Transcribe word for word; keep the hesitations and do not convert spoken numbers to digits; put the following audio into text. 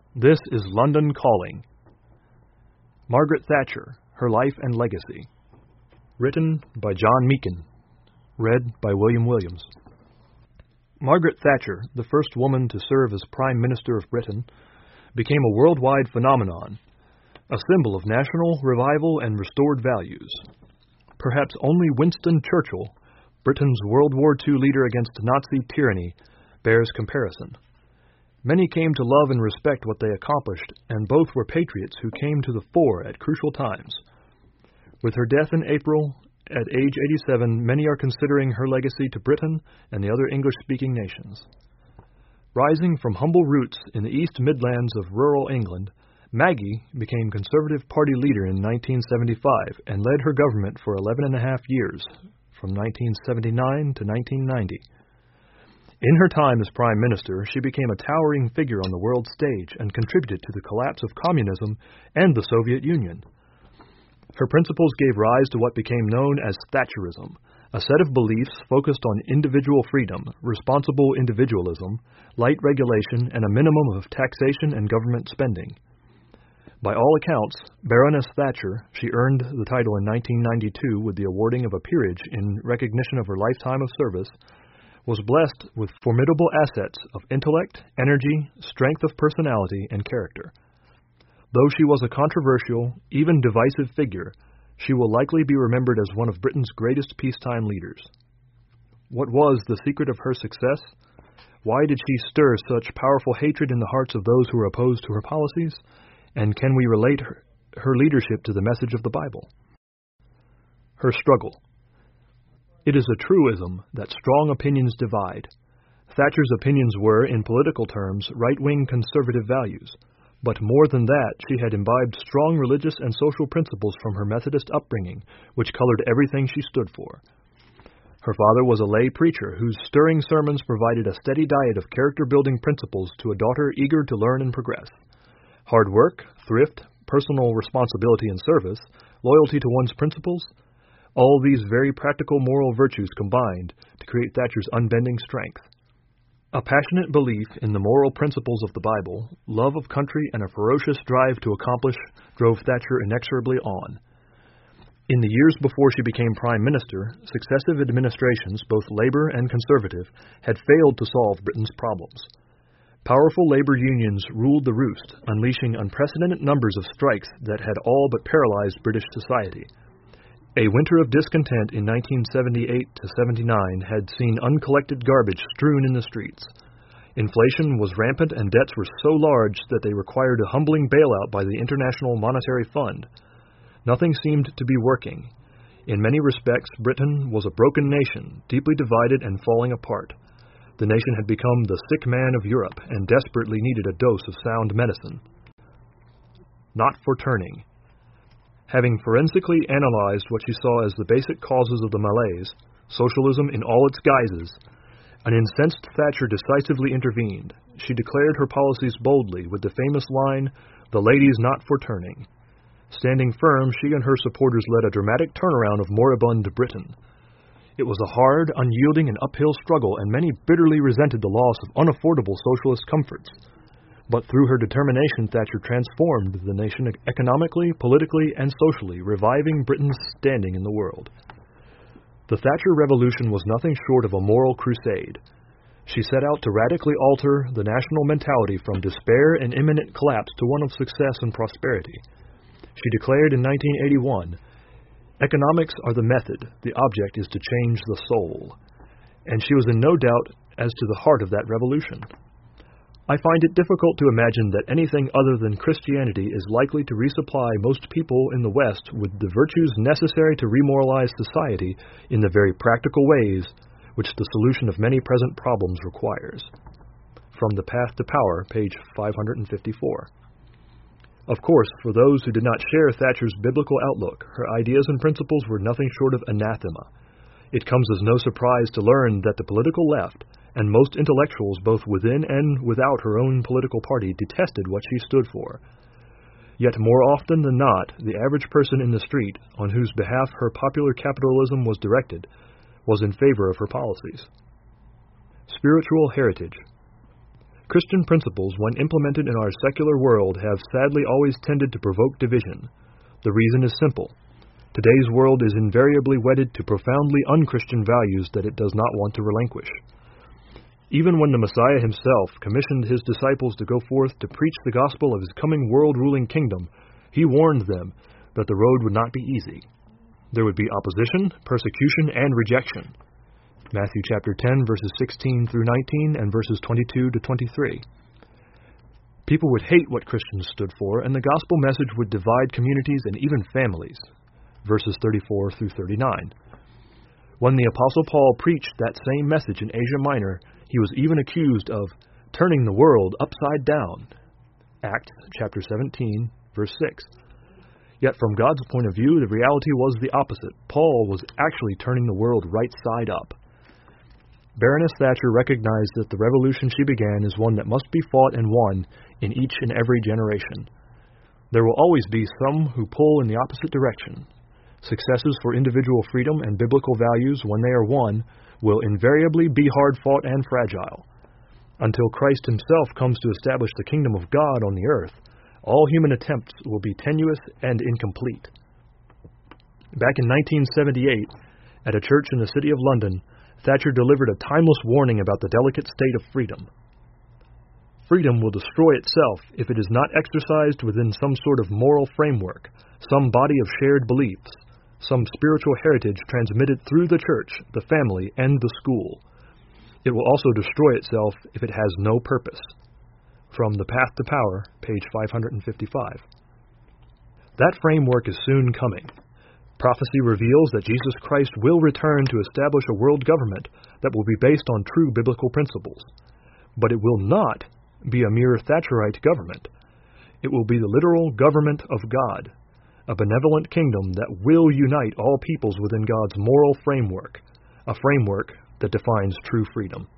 This is London Calling. Margaret Thatcher, Her Life and Legacy. Written by John Meakin. Read by William Williams. Margaret Thatcher, the first woman to serve as Prime Minister of Britain, became a worldwide phenomenon, a symbol of national revival and restored values. Perhaps only Winston Churchill, Britain's World War Two leader against Nazi tyranny, bears comparison. Many came to love and respect what they accomplished, and both were patriots who came to the fore at crucial times. With her death in April, at age eighty-seven, many are considering her legacy to Britain and the other English-speaking nations. Rising from humble roots in the East Midlands of rural England, Maggie became Conservative Party leader in nineteen seventy-five and led her government for eleven and a half years, from nineteen seventy-nine to nineteen ninety. In her time as Prime Minister, she became a towering figure on the world stage and contributed to the collapse of communism and the Soviet Union. Her principles gave rise to what became known as Thatcherism, a set of beliefs focused on individual freedom, responsible individualism, light regulation, and a minimum of taxation and government spending. By all accounts, Baroness Thatcher, she earned the title in nineteen ninety-two with the awarding of a peerage in recognition of her lifetime of service, was blessed with formidable assets of intellect, energy, strength of personality, and character. Though she was a controversial, even divisive figure, she will likely be remembered as one of Britain's greatest peacetime leaders. What was the secret of her success? Why did she stir such powerful hatred in the hearts of those who were opposed to her policies? And can we relate her, her leadership to the message of the Bible? Her struggle. It is a truism that strong opinions divide. Thatcher's opinions were, in political terms, right-wing conservative values. But more than that, she had imbibed strong religious and social principles from her Methodist upbringing, which colored everything she stood for. Her father was a lay preacher whose stirring sermons provided a steady diet of character-building principles to a daughter eager to learn and progress. Hard work, thrift, personal responsibility and service, loyalty to one's principles, all these very practical moral virtues combined to create Thatcher's unbending strength. A passionate belief in the moral principles of the Bible, love of country, and a ferocious drive to accomplish drove Thatcher inexorably on. In the years before she became Prime Minister, successive administrations, both Labour and Conservative, had failed to solve Britain's problems. Powerful labor unions ruled the roost, unleashing unprecedented numbers of strikes that had all but paralyzed British society. A winter of discontent in nineteen seventy-eight to seventy-nine had seen uncollected garbage strewn in the streets. Inflation was rampant and debts were so large that they required a humbling bailout by the International Monetary Fund. Nothing seemed to be working. In many respects, Britain was a broken nation, deeply divided and falling apart. The nation had become the sick man of Europe and desperately needed a dose of sound medicine. Not for turning. Having forensically analyzed what she saw as the basic causes of the malaise, socialism in all its guises, an incensed Thatcher decisively intervened. She declared her policies boldly with the famous line, "The lady's not for turning." Standing firm, she and her supporters led a dramatic turnaround of moribund Britain. It was a hard, unyielding, and uphill struggle, and many bitterly resented the loss of unaffordable socialist comforts. But through her determination, Thatcher transformed the nation economically, politically, and socially, reviving Britain's standing in the world. The Thatcher Revolution was nothing short of a moral crusade. She set out to radically alter the national mentality from despair and imminent collapse to one of success and prosperity. She declared in nineteen eighty-one, "Economics are the method, the object is to change the soul." And she was in no doubt as to the heart of that revolution. I find it difficult to imagine that anything other than Christianity is likely to resupply most people in the West with the virtues necessary to remoralize society in the very practical ways which the solution of many present problems requires. From The Path to Power, page five hundred fifty-four. Of course, for those who did not share Thatcher's biblical outlook, her ideas and principles were nothing short of anathema. It comes as no surprise to learn that the political left, and most intellectuals both within and without her own political party, detested what she stood for. Yet more often than not, the average person in the street, on whose behalf her popular capitalism was directed, was in favor of her policies. Spiritual heritage. Christian principles, when implemented in our secular world, have sadly always tended to provoke division. The reason is simple. Today's world is invariably wedded to profoundly unchristian values that it does not want to relinquish. Even when the Messiah himself commissioned his disciples to go forth to preach the gospel of his coming world-ruling kingdom, he warned them that the road would not be easy. There would be opposition, persecution, and rejection. Matthew chapter ten, verses sixteen through nineteen, and verses twenty-two to twenty-three. People would hate what Christians stood for, and the gospel message would divide communities and even families. Verses thirty-four through thirty-nine. When the Apostle Paul preached that same message in Asia Minor, he was even accused of turning the world upside down. Acts chapter seventeen, verse six. Yet from God's point of view, the reality was the opposite. Paul was actually turning the world right side up. Baroness Thatcher recognized that the revolution she began is one that must be fought and won in each and every generation. There will always be some who pull in the opposite direction. Successes for individual freedom and biblical values, when they are won, will invariably be hard-fought and fragile. Until Christ himself comes to establish the kingdom of God on the earth, all human attempts will be tenuous and incomplete. Back in nineteen seventy-eight, at a church in the city of London, Thatcher delivered a timeless warning about the delicate state of freedom. Freedom will destroy itself if it is not exercised within some sort of moral framework, some body of shared beliefs, some spiritual heritage transmitted through the church, the family, and the school. It will also destroy itself if it has no purpose. From The Path to Power, page five hundred fifty-five. That framework is soon coming. Prophecy reveals that Jesus Christ will return to establish a world government that will be based on true biblical principles. But it will not be a mere Thatcherite government. It will be the literal government of God, a benevolent kingdom that will unite all peoples within God's moral framework, a framework that defines true freedom.